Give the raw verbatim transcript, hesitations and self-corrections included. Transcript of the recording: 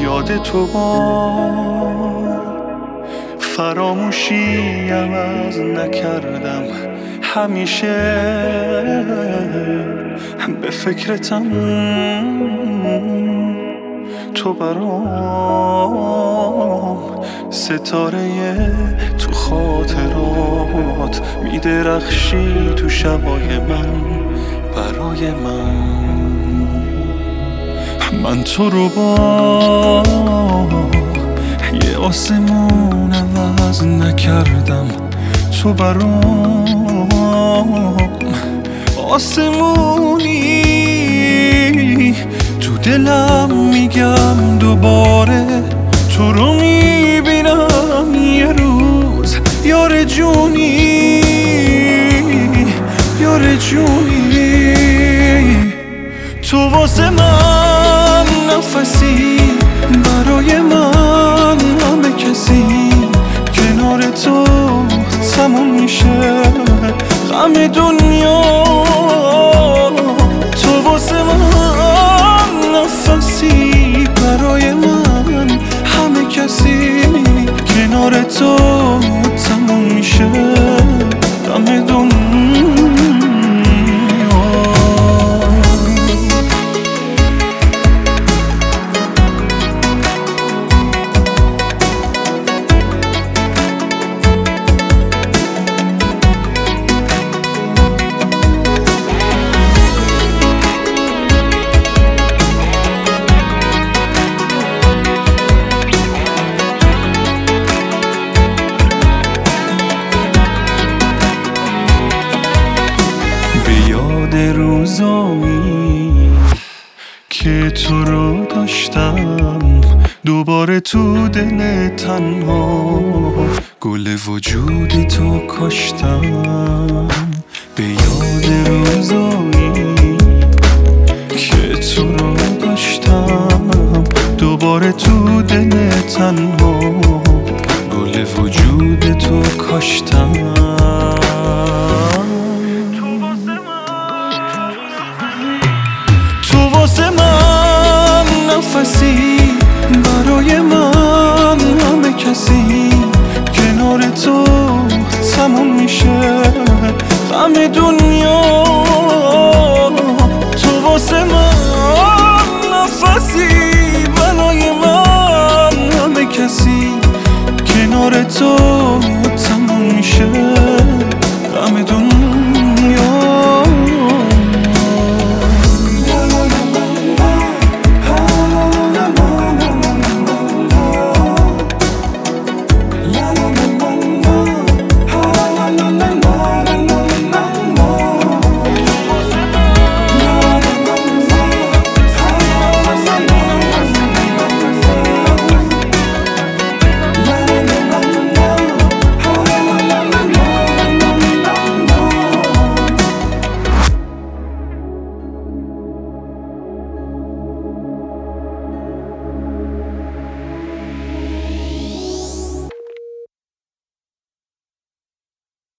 یاد تو با فراموشی عوض نکردم، همیشه به فکرتم، تو برام ستاره تو خاطرات میدرخشی تو شبای من برای من. من تو رو با یه آسمون عوض نکردم، تو برام آسمونی، تو دلم میگم دوباره تو رو میبینم یه روز، یار جونی یار جونی. تو واسه من نفسی، برای من همه کسی، کنار تو تموم میشه غم دنیا. تو واسه من نفسی، برای من همه کسی، کنار تو تموم میشه غم دنیا. روزایی که تو رو داشتم، دوباره تو دل تنها گل وجودی تو کاشتم. به یاد روزایی که تو رو داشتم، دوباره تو دل تنها گل وجود تو کاشتم. واسه من نفسی، برای من همه کسی، کنار تو تموم میشه غم دنیا.